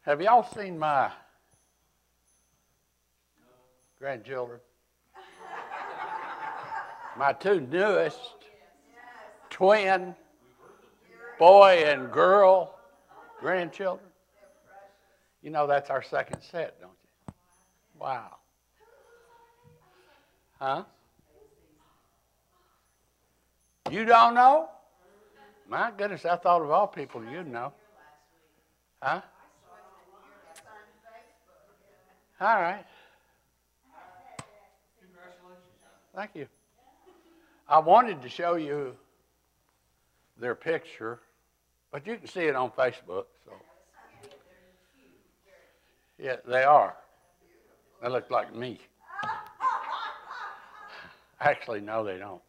Have y'all seen my grandchildren? My two newest twin boy and girl grandchildren. You know that's our second set, don't you? Wow. Huh? You don't know? My goodness, I thought of all people you'd know. Huh? All right. Thank you. I wanted to show you their picture, but you can see it on Facebook. So, yeah, they are. They look like me. Actually, no, they don't.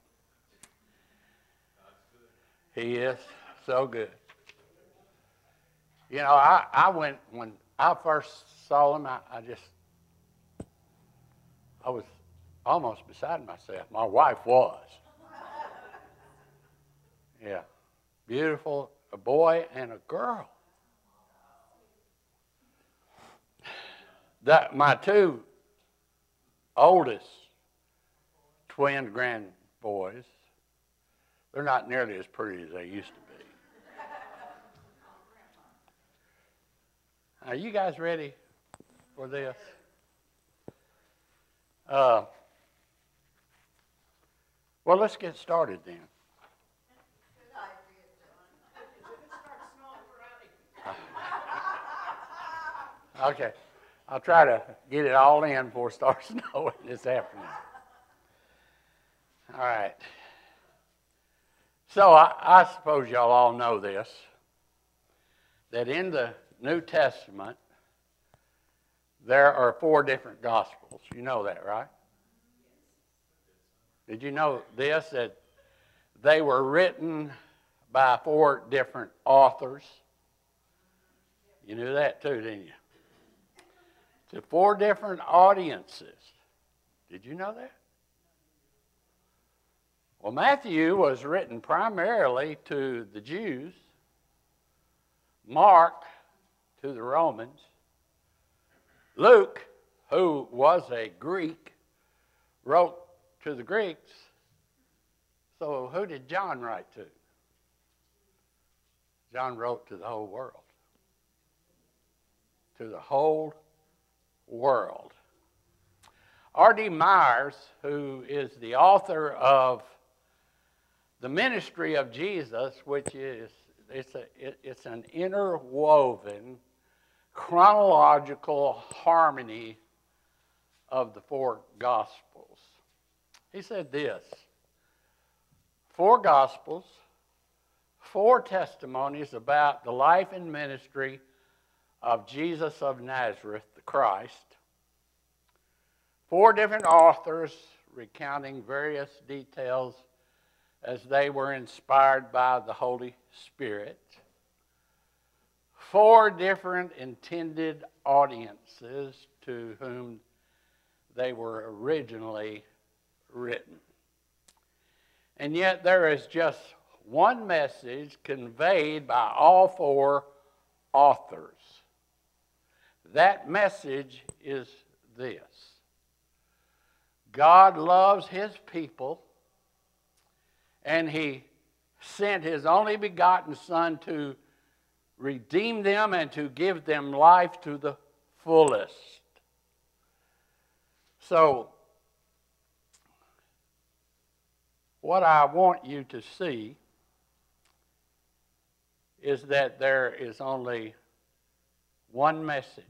He is so good. You know, I went, when I first saw him, I was almost beside myself. My wife was. Yeah. Beautiful, a boy and a girl. My two oldest twin grand boys, they're not nearly as pretty as they used to be. Are you guys ready for this? Well, let's get started then. Okay. I'll try to get it all in before it starts snowing this afternoon. All right. So I suppose y'all all know this, that in the New Testament, there are 4 different Gospels. You know that, right? Did you know this, that they were written by 4 different authors? You knew that too, didn't you? To 4 different audiences. Did you know that? Well, Matthew was written primarily to the Jews, Mark to the Romans, Luke, who was a Greek, wrote to the Greeks. So who did John write to? John wrote to the whole world. To the whole world. R.D. Myers, who is the author of The Ministry of Jesus, which is it's an interwoven chronological harmony of the 4 Gospels. He said this: 4 Gospels, 4 testimonies about the life and ministry of Jesus of Nazareth, the Christ. 4 different authors recounting various details as they were inspired by the Holy Spirit. 4 different intended audiences to whom they were originally written. And yet there is just one message conveyed by all 4 authors. That message is this: God loves His people, and He sent His only begotten Son to redeem them and to give them life to the fullest. So, what I want you to see is that there is only one message.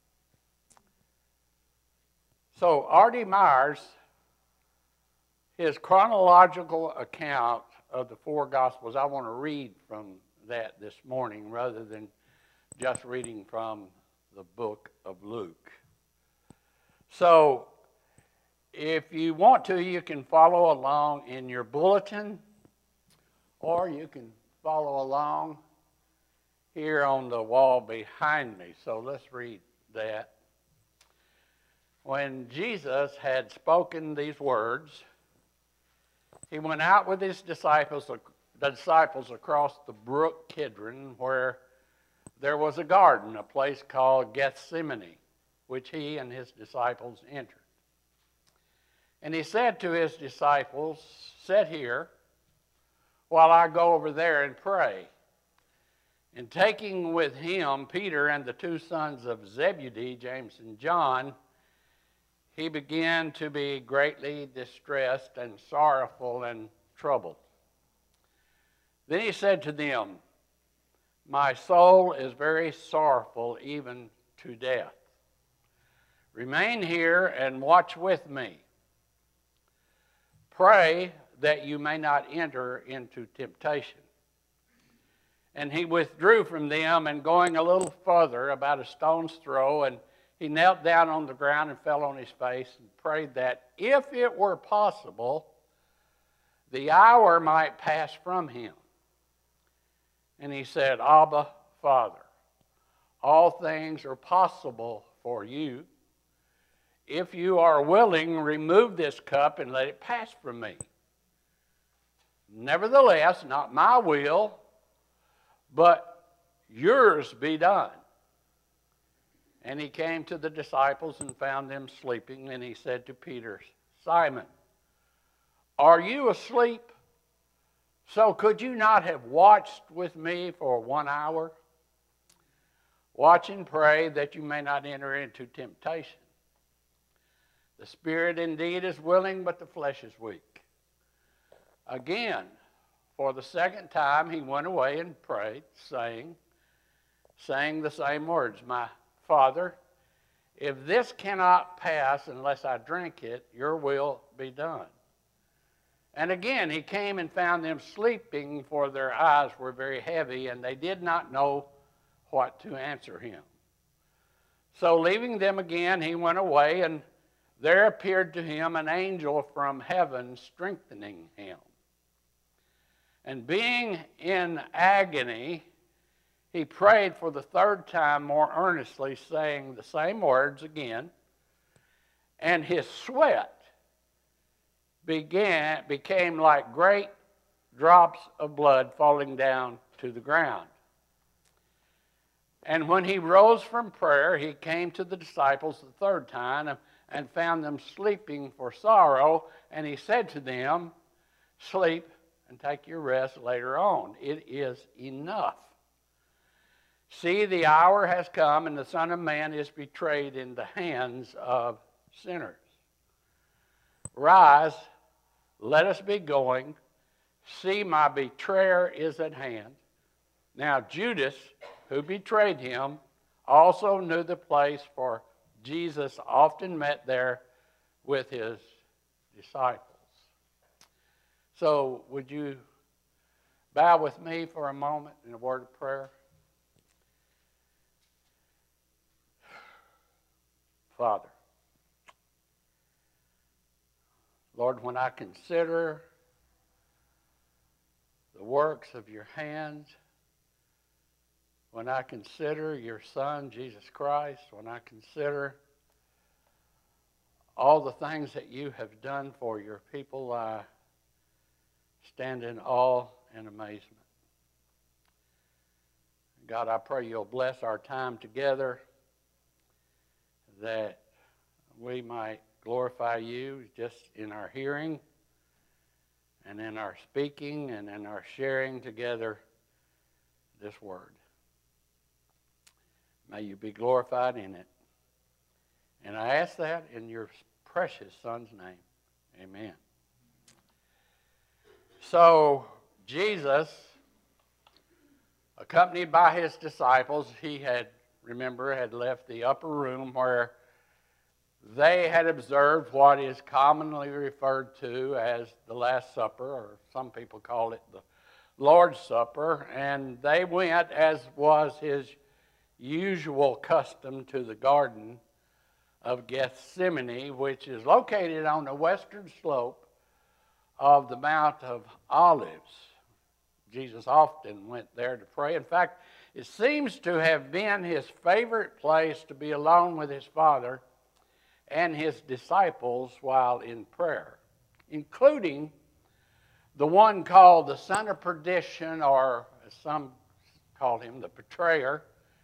So R.D. Myers, his chronological account of the 4 Gospels, I want to read from that this morning rather than just reading from the book of Luke. So if you want to, you can follow along in your bulletin, or you can follow along here on the wall behind me. So let's read that. When Jesus had spoken these words, He went out with His disciples across the brook Kidron, where there was a garden, a place called Gethsemane, which he and his disciples entered. And he said to his disciples, "Sit here while I go over there and pray." And taking with him Peter and the two sons of Zebedee, James and John, he began to be greatly distressed and sorrowful and troubled. Then he said to them, "My soul is very sorrowful, even to death. Remain here and watch with me. Pray that you may not enter into temptation." And he withdrew from them, and going a little further, about a stone's throw, and he knelt down on the ground and fell on his face and prayed that, if it were possible, the hour might pass from him. And he said, "Abba, Father, all things are possible for you. If you are willing, remove this cup and let it pass from me. Nevertheless, not my will, but yours be done." And he came to the disciples and found them sleeping. And he said to Peter, "Simon, are you asleep? So could you not have watched with me for 1 hour? Watch and pray that you may not enter into temptation. The spirit indeed is willing, but the flesh is weak." Again, for the second time, he went away and prayed, saying the same words, "My Father, if this cannot pass unless I drink it, your will be done." And again he came and found them sleeping, for their eyes were very heavy, and they did not know what to answer him. So leaving them again, he went away, and there appeared to him an angel from heaven, strengthening him. And being in agony, he prayed for the third time more earnestly, saying the same words again. And his sweat became like great drops of blood falling down to the ground. And when he rose from prayer, he came to the disciples the third time and found them sleeping for sorrow. And he said to them, "Sleep and take your rest later on. It is enough. See, the hour has come, and the Son of Man is betrayed in the hands of sinners. Rise, let us be going. See, my betrayer is at hand." Now Judas, who betrayed him, also knew the place, for Jesus often met there with his disciples. So would you bow with me for a moment in a word of prayer? Father, Lord, when I consider the works of your hands, when I consider your Son, Jesus Christ, when I consider all the things that you have done for your people, I stand in awe and amazement. God, I pray you'll bless our time together, that we might glorify you just in our hearing and in our speaking and in our sharing together this word. May you be glorified in it. And I ask that in your precious Son's name. Amen. So Jesus, accompanied by his disciples, he had left the upper room where they had observed what is commonly referred to as the Last Supper, or some people call it the Lord's Supper. And they went, as was his usual custom, to the Garden of Gethsemane, which is located on the western slope of the Mount of Olives. Jesus often went there to pray. In fact, it seems to have been his favorite place to be alone with his Father and his disciples while in prayer, including the one called the Son of Perdition, or as some called him, the betrayer,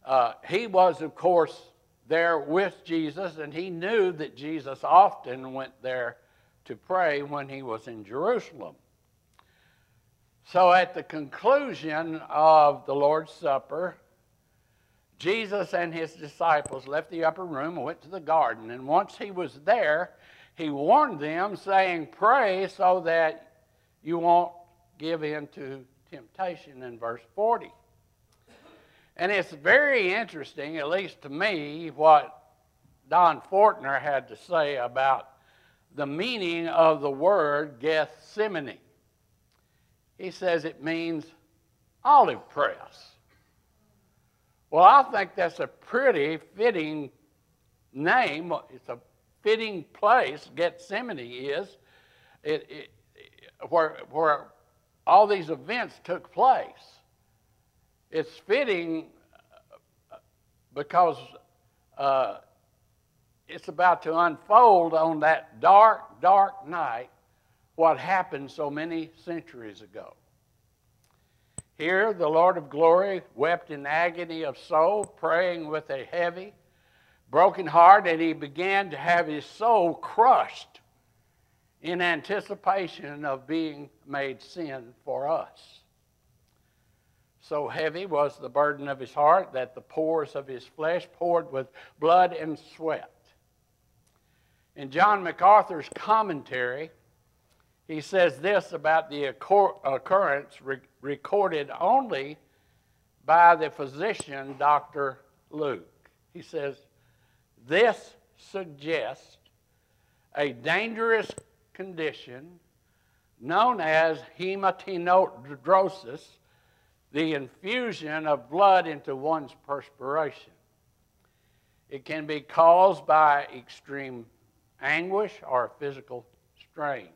He was, of course, there with Jesus, and he knew that Jesus often went there to pray when he was in Jerusalem. So at the conclusion of the Lord's Supper, Jesus and his disciples left the upper room and went to the garden. And once he was there, he warned them, saying, "Pray so that you won't give in to temptation," in verse 40. And it's very interesting, at least to me, what Don Fortner had to say about the meaning of the word Gethsemane. He says it means olive press. Well, I think that's a pretty fitting name. It's a fitting place, Gethsemane is, where all these events took place. It's fitting because it's about to unfold on that dark, dark night what happened so many centuries ago. Here, the Lord of glory wept in agony of soul, praying with a heavy, broken heart, and he began to have his soul crushed in anticipation of being made sin for us. So heavy was the burden of his heart that the pores of his flesh poured with blood and sweat. In John MacArthur's commentary, he says this about the occurrence recorded only by the physician, Dr. Luke. He says, "This suggests a dangerous condition known as hematidrosis, the infusion of blood into one's perspiration. It can be caused by extreme anguish or physical strain.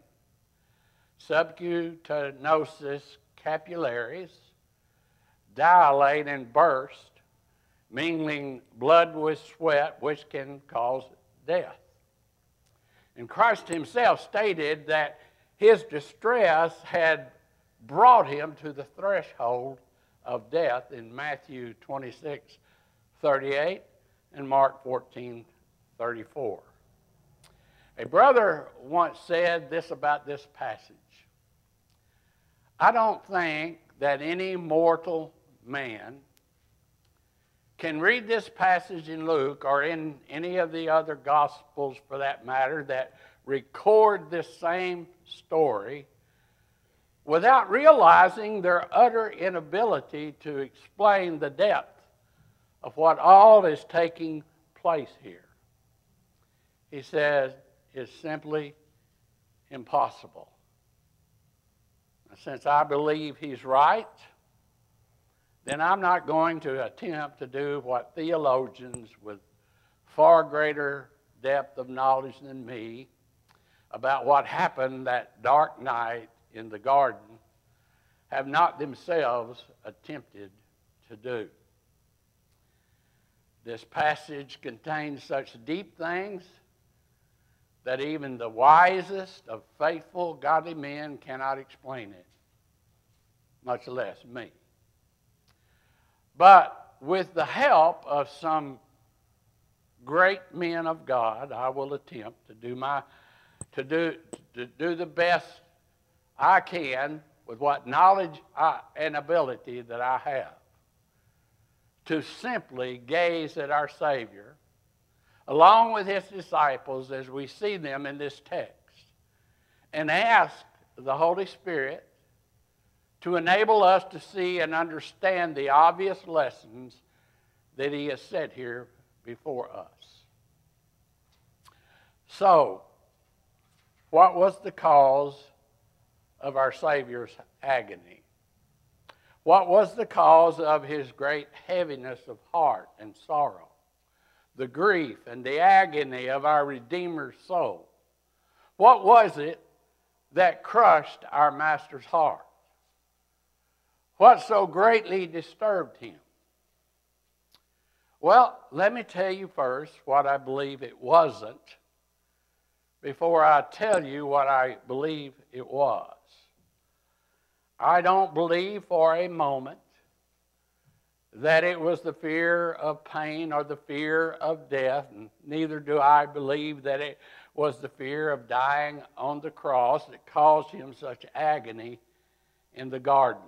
Subcutaneous capillaries dilate and burst, mingling blood with sweat, which can cause death." And Christ himself stated that his distress had brought him to the threshold of death in Matthew 26:38 and Mark 14:34. A brother once said this about this passage: "I don't think that any mortal man can read this passage in Luke or in any of the other Gospels, for that matter, that record this same story without realizing their utter inability to explain the depth of what all is taking place here." He says it's simply impossible. Since I believe he's right, then I'm not going to attempt to do what theologians with far greater depth of knowledge than me about what happened that dark night in the garden have not themselves attempted to do. This passage contains such deep things that even the wisest of faithful, godly men cannot explain it, much less me. But with the help of some great men of God, I will attempt to do the best I can with what knowledge and ability that I have, to simply gaze at our Savior along with his disciples as we see them in this text, and ask the Holy Spirit to enable us to see and understand the obvious lessons that he has set here before us. So, what was the cause of our Savior's agony? What was the cause of his great heaviness of heart and sorrow? The grief and the agony of our Redeemer's soul? What was it that crushed our Master's heart? What so greatly disturbed him? Well, let me tell you first what I believe it wasn't before I tell you what I believe it was. I don't believe for a moment that it was the fear of pain or the fear of death, and neither do I believe that it was the fear of dying on the cross that caused him such agony in the garden.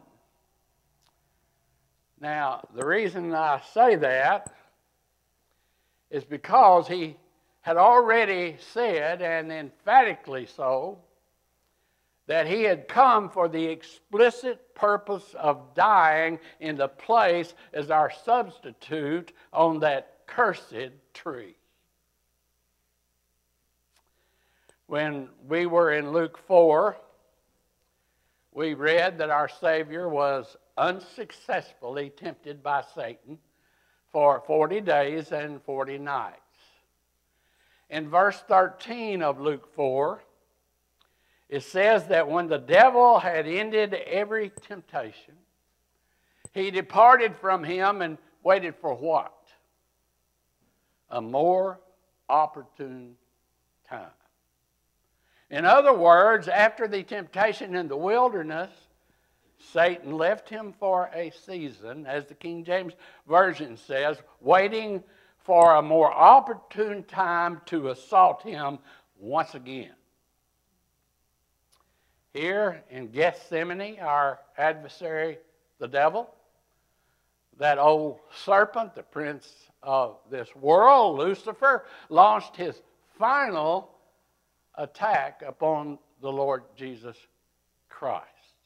Now, the reason I say that is because he had already said, and emphatically so, that he had come for the explicit purpose of dying in the place as our substitute on that cursed tree. When we were in Luke 4, we read that our Savior was unsuccessfully tempted by Satan for 40 days and 40 nights. In verse 13 of Luke 4, it says that when the devil had ended every temptation, he departed from him and waited for what? A more opportune time. In other words, after the temptation in the wilderness, Satan left him for a season, as the King James Version says, waiting for a more opportune time to assault him once again. Here in Gethsemane, our adversary, the devil, that old serpent, the prince of this world, Lucifer, launched his final attack upon the Lord Jesus Christ.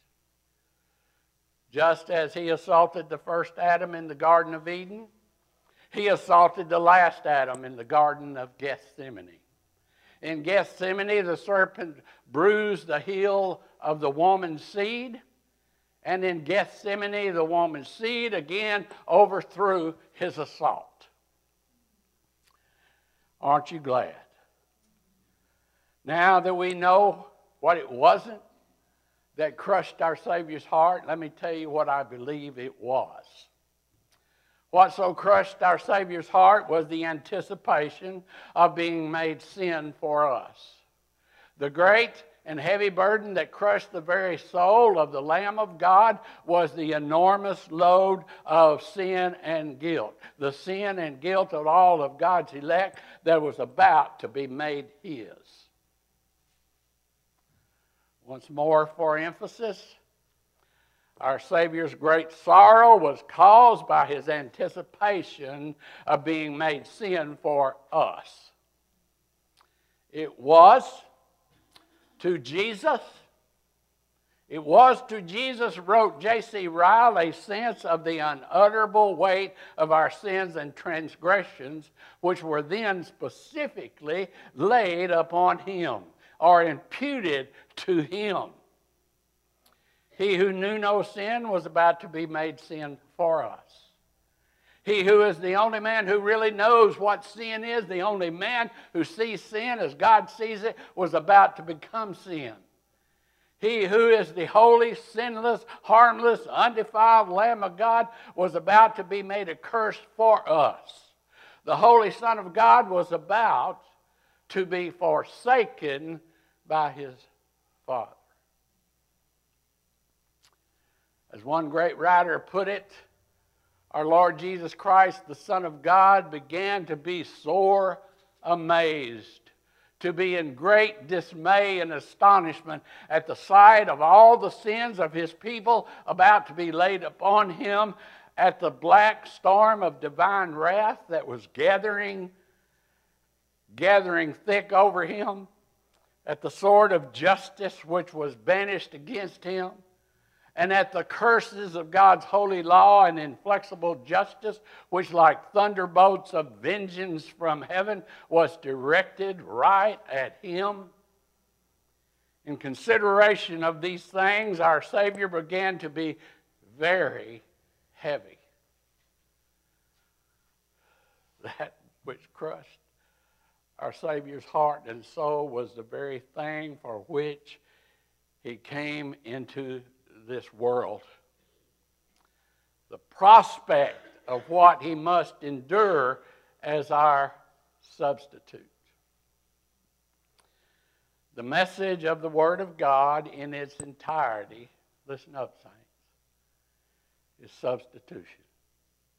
Just as he assaulted the first Adam in the Garden of Eden, he assaulted the last Adam in the Garden of Gethsemane. In Gethsemane, the serpent bruised the heel of the woman's seed, and in Gethsemane, the woman's seed again overthrew his assault. Aren't you glad? Now that we know what it wasn't that crushed our Savior's heart, let me tell you what I believe it was. What so crushed our Savior's heart was the anticipation of being made sin for us. The great and heavy burden that crushed the very soul of the Lamb of God was the enormous load of sin and guilt. The sin and guilt of all of God's elect that was about to be made his. Once more for emphasis, our Savior's great sorrow was caused by his anticipation of being made sin for us. It was to Jesus, wrote J.C. Ryle, a sense of the unutterable weight of our sins and transgressions, which were then specifically laid upon him or imputed to him. He who knew no sin was about to be made sin for us. He who is the only man who really knows what sin is, the only man who sees sin as God sees it, was about to become sin. He who is the holy, sinless, harmless, undefiled Lamb of God was about to be made a curse for us. The Holy Son of God was about to be forsaken by his Father. As one great writer put it, our Lord Jesus Christ, the Son of God, began to be sore amazed, to be in great dismay and astonishment at the sight of all the sins of his people about to be laid upon him, at the black storm of divine wrath that was gathering thick over him, at the sword of justice which was banished against him, and at the curses of God's holy law and inflexible justice, which like thunderbolts of vengeance from heaven was directed right at him. In consideration of these things, our Savior began to be very heavy. That which crushed our Savior's heart and soul was the very thing for which he came into this world. The prospect of what he must endure as our substitute. The message of the Word of God in its entirety, listen up, saints, is substitution.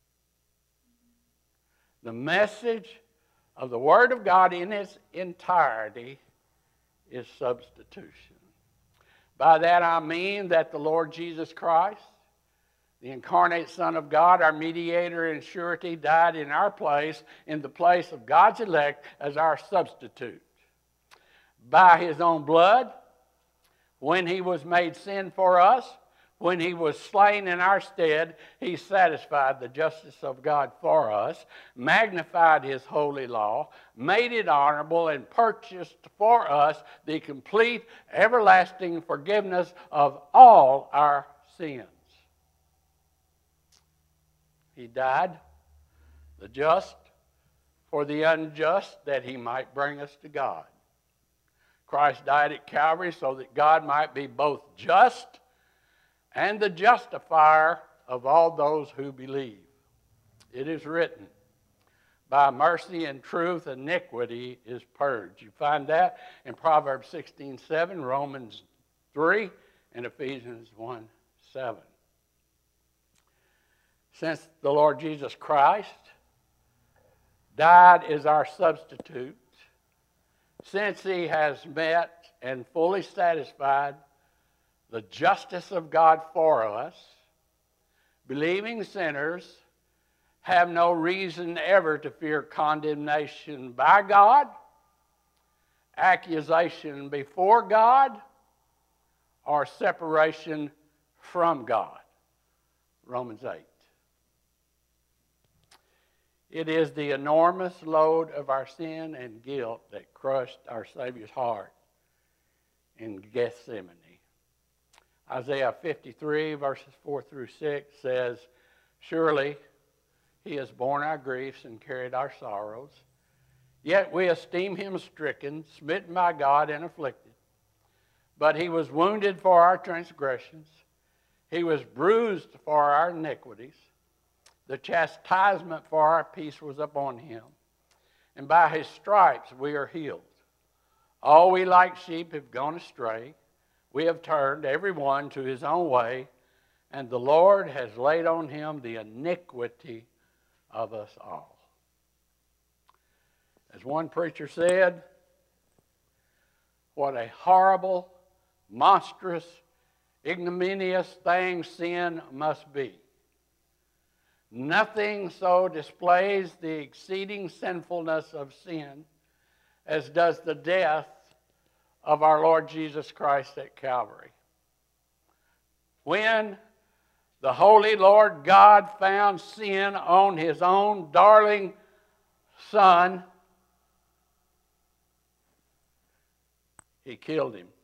The message of the Word of God in its entirety is substitution. By that I mean that the Lord Jesus Christ, the incarnate Son of God, our mediator and surety, died in our place, in the place of God's elect, as our substitute. By his own blood, when he was made sin for us, when he was slain in our stead, he satisfied the justice of God for us, magnified his holy law, made it honorable, and purchased for us the complete, everlasting forgiveness of all our sins. He died, the just for the unjust, that he might bring us to God. Christ died at Calvary so that God might be both just and the justifier of all those who believe. It is written, by mercy and truth, iniquity is purged. You find that in Proverbs 16:7, Romans 3, and Ephesians 1:7. Since the Lord Jesus Christ died as our substitute, since he has met and fully satisfied the justice of God for us, believing sinners have no reason ever to fear condemnation by God, accusation before God, or separation from God. Romans 8. It is the enormous load of our sin and guilt that crushed our Savior's heart in Gethsemane. Isaiah 53, verses 4 through 6 says, surely he has borne our griefs and carried our sorrows. Yet we esteem him stricken, smitten by God, and afflicted. But he was wounded for our transgressions. He was bruised for our iniquities. The chastisement for our peace was upon him, and by his stripes we are healed. All we like sheep have gone astray. We have turned every one to his own way, and the Lord has laid on him the iniquity of us all. As one preacher said, what a horrible, monstrous, ignominious thing sin must be. Nothing so displays the exceeding sinfulness of sin as does the death of our Lord Jesus Christ at Calvary. When the Holy Lord God found sin on his own darling Son, he killed him.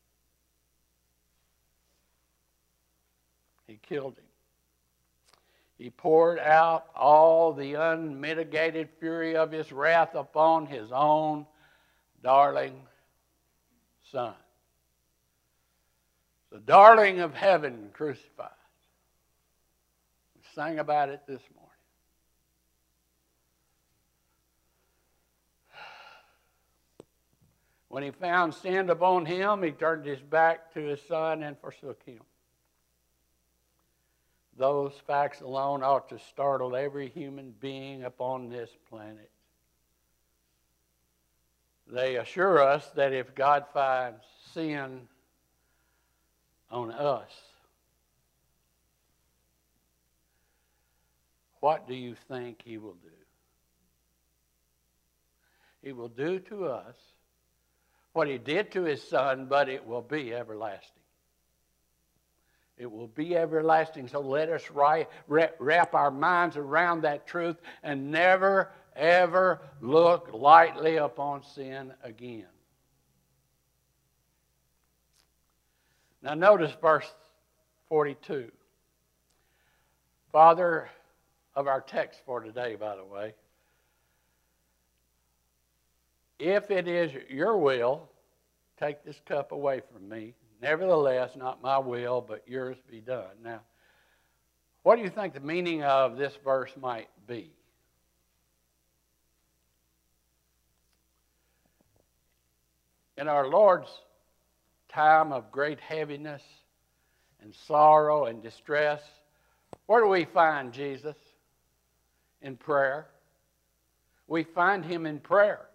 He killed him. He poured out all the unmitigated fury of his wrath upon his own darling Son. The darling of heaven crucified. We sang about it this morning. When he found sin upon him, he turned his back to his Son and forsook him. Those facts alone ought to startle every human being upon this planet. They assure us that if God finds sin on us, what do you think he will do? He will do to us what he did to his Son, but it will be everlasting. It will be everlasting. So let us wrap our minds around that truth and never, ever look lightly upon sin again. Now notice verse 42. Father of our text for today, by the way. If it is your will, take this cup away from me. Nevertheless, not my will, but yours be done. Now, what do you think the meaning of this verse might be? In our Lord's time of great heaviness and sorrow and distress, where do we find Jesus? In prayer. We find him in prayer.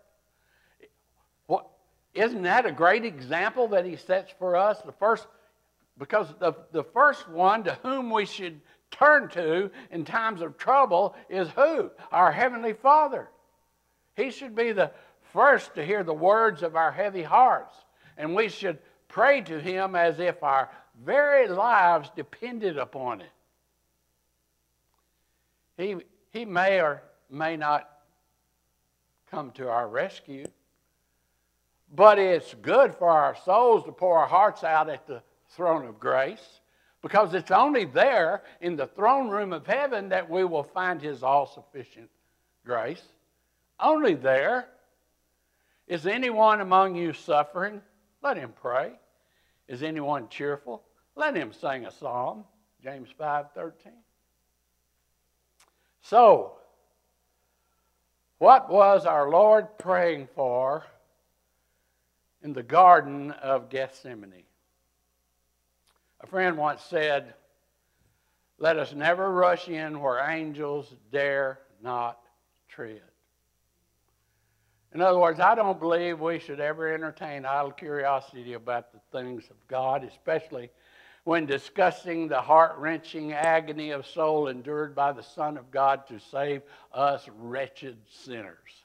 Isn't that a great example that he sets for us? Because the first one to whom we should turn to in times of trouble is who? Our Heavenly Father. He should be the first to hear the words of our heavy hearts. And we should pray to him as if our very lives depended upon it. He may or may not come to our rescue, but it's good for our souls to pour our hearts out at the throne of grace, because it's only there in the throne room of heaven that we will find his all-sufficient grace. Only there. Is anyone among you suffering? Let him pray. Is anyone cheerful? Let him sing a psalm. James 5:13. So, what was our Lord praying for in the Garden of Gethsemane? A friend once said, "Let us never rush in where angels dare not tread." In other words, I don't believe we should ever entertain idle curiosity about the things of God, especially when discussing the heart-wrenching agony of soul endured by the Son of God to save us wretched sinners.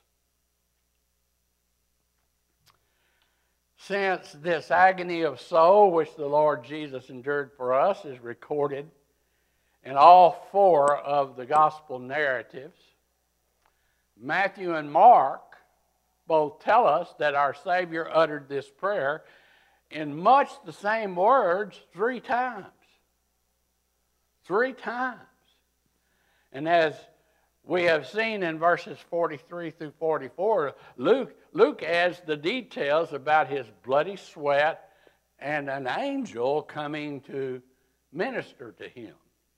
Since this agony of soul, which the Lord Jesus endured for us, is recorded in all four of the gospel narratives, Matthew and Mark both tell us that our Savior uttered this prayer in much the same words 3 times. 3 times. And as we have seen in verses 43 through 44, Luke adds the details about his bloody sweat and an angel coming to minister to him.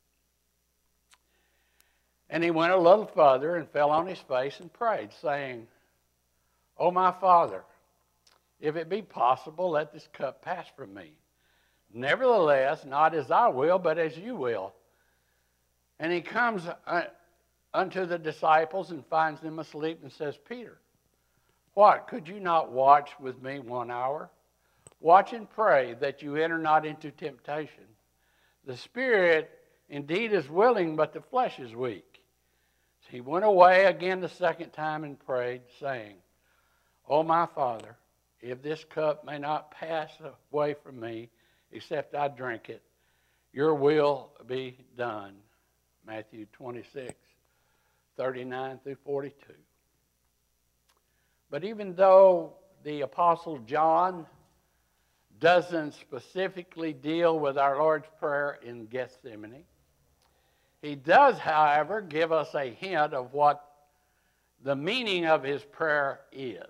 And he went a little further and fell on his face and prayed, saying, "O my Father, if it be possible, let this cup pass from me. Nevertheless, not as I will, but as you will." And he comes unto the disciples and finds them asleep and says, "Peter, what, could you not watch with me 1 hour? Watch and pray that you enter not into temptation. The spirit indeed is willing, but the flesh is weak." So he went away again the second time and prayed, saying, "O my Father, if this cup may not pass away from me, except I drink it, your will be done." Matthew 26:39 through 42. But even though the Apostle John doesn't specifically deal with our Lord's Prayer in Gethsemane, he does, however, give us a hint of what the meaning of his prayer is.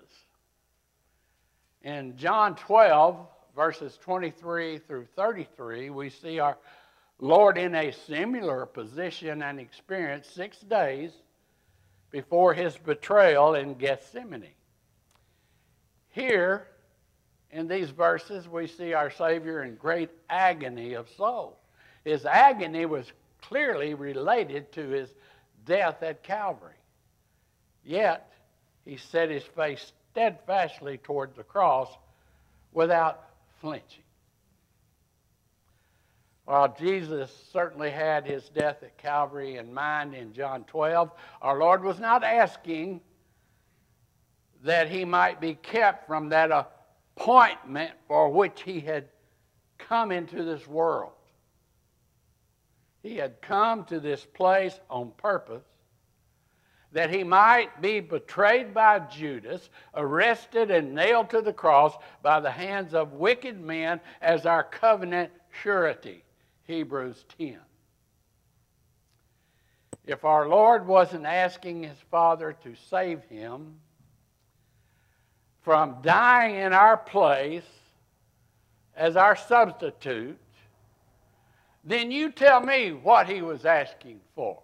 In John 12, verses 23 through 33, we see our Lord in a similar position and experience 6 days before his betrayal in Gethsemane. Here, in these verses, we see our Savior in great agony of soul. His agony was clearly related to his death at Calvary. Yet, he set his face steadfastly toward the cross without flinching. While Jesus certainly had his death at Calvary in mind in John 12, our Lord was not asking that he might be kept from that appointment for which he had come into this world. He had come to this place on purpose that he might be betrayed by Judas, arrested and nailed to the cross by the hands of wicked men as our covenant surety. Hebrews 10. If our Lord wasn't asking his Father to save him from dying in our place as our substitute, then you tell me what he was asking for.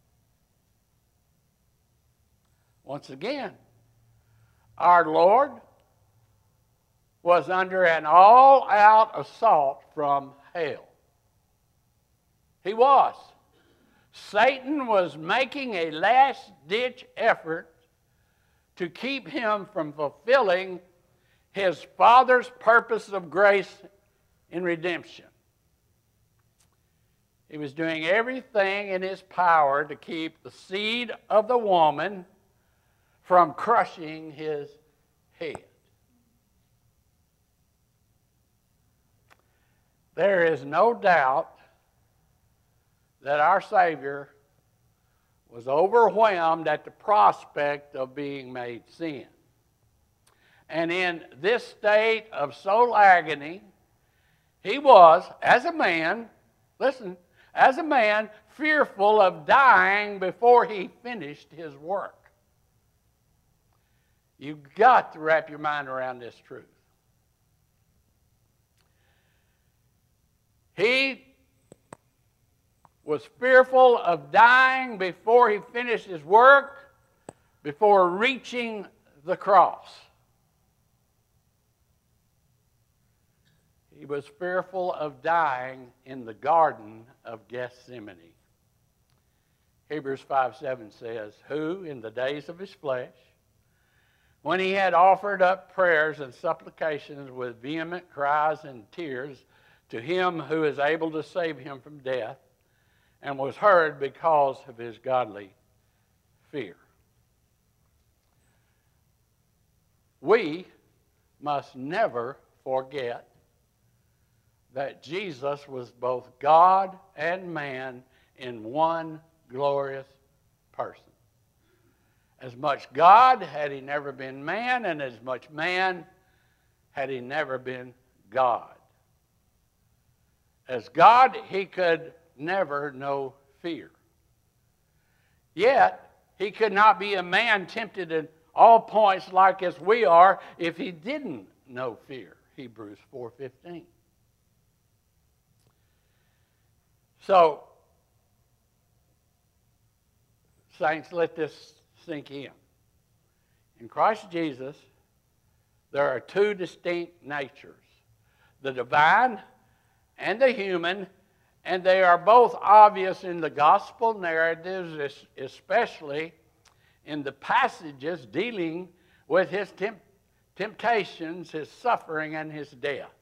Once again, our Lord was under an all-out assault from hell. He was. Satan was making a last-ditch effort to keep him from fulfilling his Father's purpose of grace in redemption. He was doing everything in his power to keep the seed of the woman from crushing his head. There is no doubt that our Savior was overwhelmed at the prospect of being made sin. And in this state of soul agony, he was, as a man, listen, as a man, fearful of dying before he finished his work. You've got to wrap your mind around this truth. He was fearful of dying before he finished his work, before reaching the cross. He was fearful of dying in the Garden of Gethsemane. Hebrews 5:7 says, who in the days of his flesh, when he had offered up prayers and supplications with vehement cries and tears to him who is able to save him from death, and was heard because of his godly fear. We must never forget that Jesus was both God and man in one glorious person. As much God had he never been man, and as much man had he never been God. As God, he could never know fear. Yet, he could not be a man tempted at all points like as we are if he didn't know fear. Hebrews 4:15. So, saints, let this sink in. In Christ Jesus, there are two distinct natures, the divine and the human, and they are both obvious in the gospel narratives, especially in the passages dealing with his temptations, his suffering, and his death.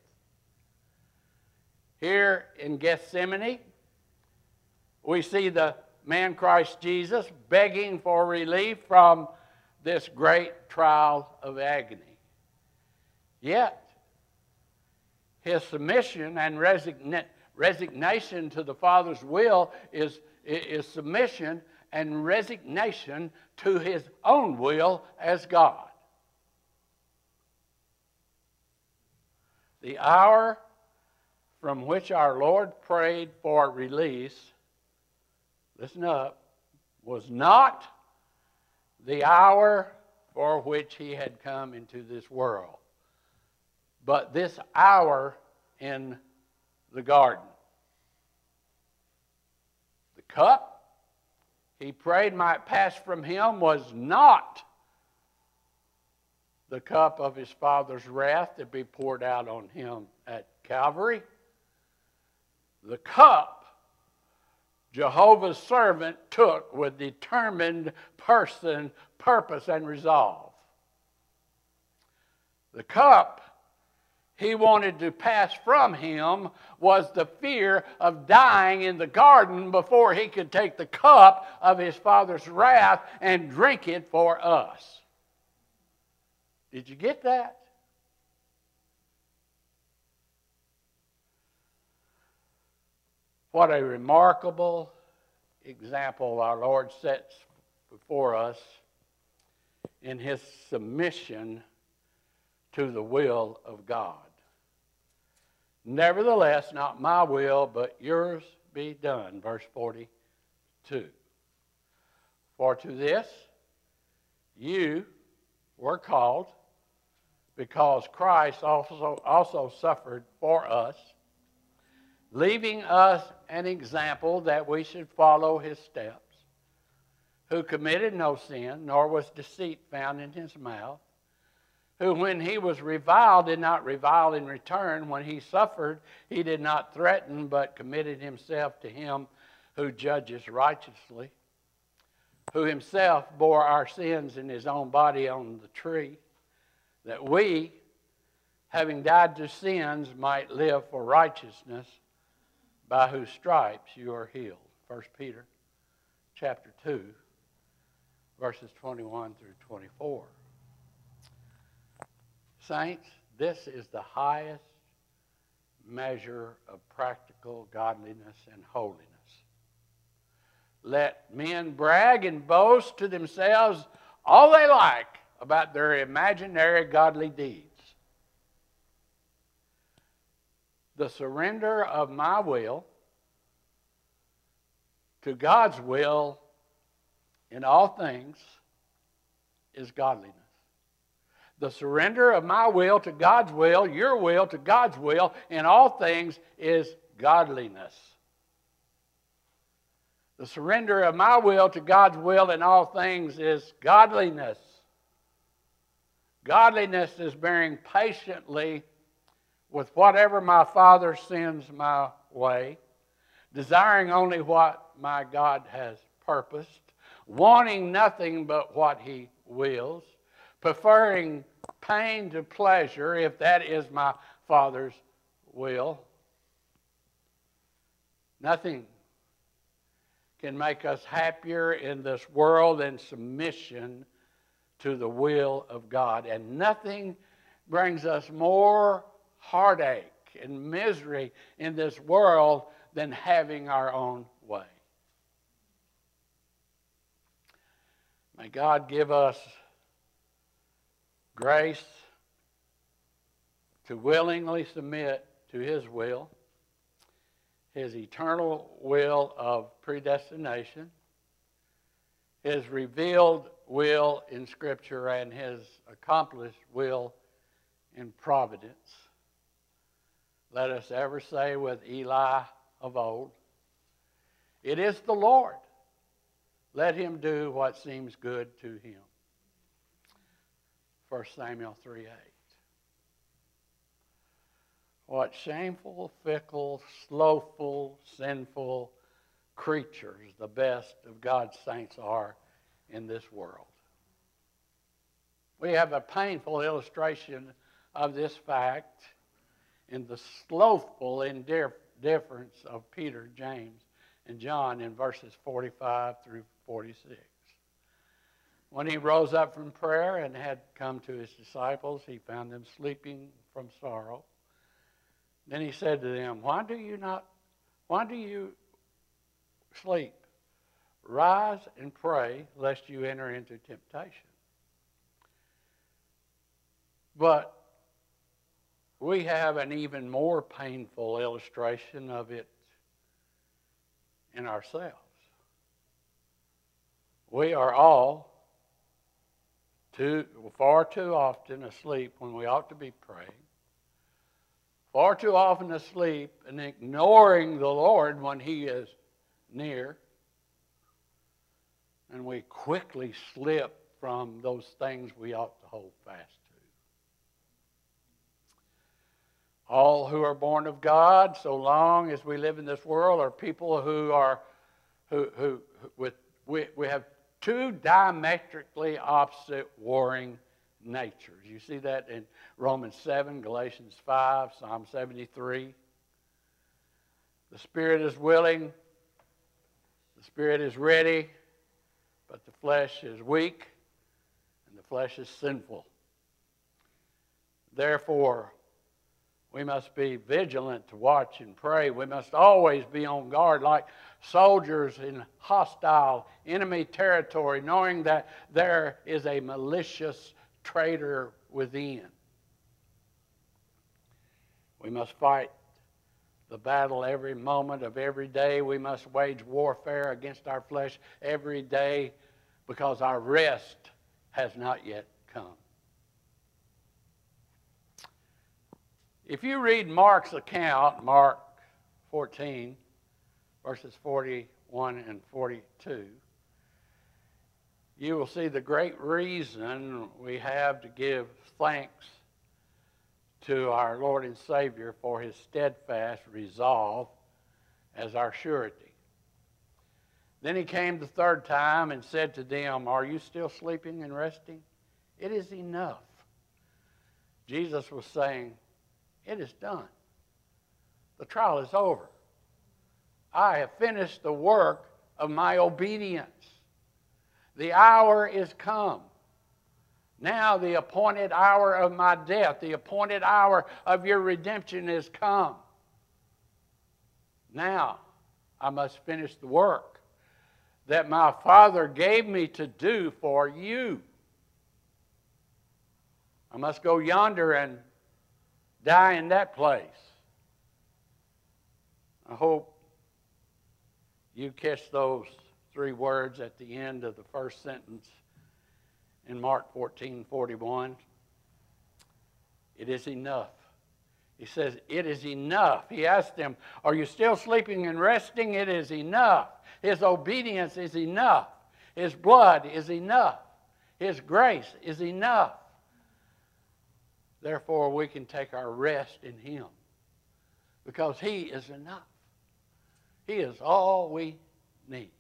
Here in Gethsemane, we see the man Christ Jesus begging for relief from this great trial of agony. Yet, his submission and resignation to the Father's will is submission and resignation to his own will as God. The hour from which our Lord prayed for release, listen up, was not the hour for which he had come into this world, but this hour in the garden. The cup he prayed might pass from him was not the cup of his Father's wrath to be poured out on him at Calvary. The cup Jehovah's servant took with determined purpose, and resolve. The cup he wanted to pass from him was the fear of dying in the garden before he could take the cup of his Father's wrath and drink it for us. Did you get that? What a remarkable example our Lord sets before us in his submission to the will of God. Nevertheless, not my will, but yours be done. Verse 42. For to this you were called, because Christ also suffered for us, leaving us an example that we should follow his steps, who committed no sin, nor was deceit found in his mouth, who when he was reviled did not revile in return, when he suffered he did not threaten, but committed himself to him who judges righteously, who himself bore our sins in his own body on the tree, that we, having died to sins, might live for righteousness, by whose stripes you are healed. 1 Peter chapter 2, verses 21 through 24. Saints, this is the highest measure of practical godliness and holiness. Let men brag and boast to themselves all they like about their imaginary godly deeds. The surrender of my will to God's will in all things is godliness. The surrender of my will to God's will, your will to God's will in all things is godliness. The surrender of my will to God's will in all things is godliness. Godliness is bearing patiently with whatever my Father sends my way, desiring only what my God has purposed, wanting nothing but what He wills, preferring pain to pleasure, if that is my Father's will. Nothing can make us happier in this world than submission to the will of God. And nothing brings us more heartache and misery in this world than having our own way. May God give us grace to willingly submit to His will, His eternal will of predestination, His revealed will in Scripture, and His accomplished will in providence. Let us ever say with Eli of old, "It is the Lord. Let Him do what seems good to Him." 1 Samuel 3:8. What shameful, fickle, slothful, sinful creatures the best of God's saints are in this world. We have a painful illustration of this fact in the slothful indifference of Peter, James, and John in verses 45 through 46. When he rose up from prayer and had come to his disciples, he found them sleeping from sorrow. Then he said to them, why do you sleep? Rise and pray, lest you enter into temptation. But we have an even more painful illustration of it in ourselves. We are all far too often asleep when we ought to be praying. Far too often asleep and ignoring the Lord when He is near. And we quickly slip from those things we ought to hold fast to. All who are born of God, so long as we live in this world, are people we have two diametrically opposite warring natures. You see that in Romans 7, Galatians 5, Psalm 73. The spirit is willing, the spirit is ready, but the flesh is weak and the flesh is sinful. Therefore, we must be vigilant to watch and pray. We must always be on guard like soldiers in hostile enemy territory, knowing that there is a malicious traitor within. We must fight the battle every moment of every day. We must wage warfare against our flesh every day because our rest has not yet come. If you read Mark's account, Mark 14, verses 41 and 42, you will see the great reason we have to give thanks to our Lord and Savior for His steadfast resolve as our surety. Then he came the third time and said to them, are you still sleeping and resting? It is enough. Jesus was saying, it is done. The trial is over. I have finished the work of my obedience. The hour is come. Now the appointed hour of my death, the appointed hour of your redemption is come. Now I must finish the work that my Father gave me to do for you. I must go yonder and die in that place. I hope you catch those 3 words at the end of the first sentence in Mark 14:41. It is enough. He says, it is enough. He asked them, are you still sleeping and resting? It is enough. His obedience is enough. His blood is enough. His grace is enough. Therefore, we can take our rest in Him because He is enough. He is all we need.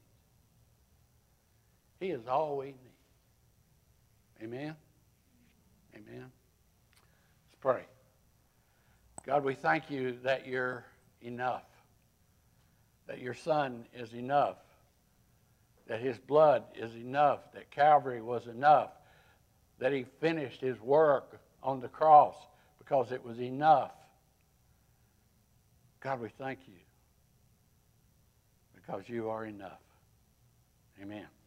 He is all we need. Amen? Amen. Let's pray. God, we thank you that you're enough, that your Son is enough, that His blood is enough, that Calvary was enough, that He finished His work on the cross because it was enough. God, we thank you because you are enough. Amen.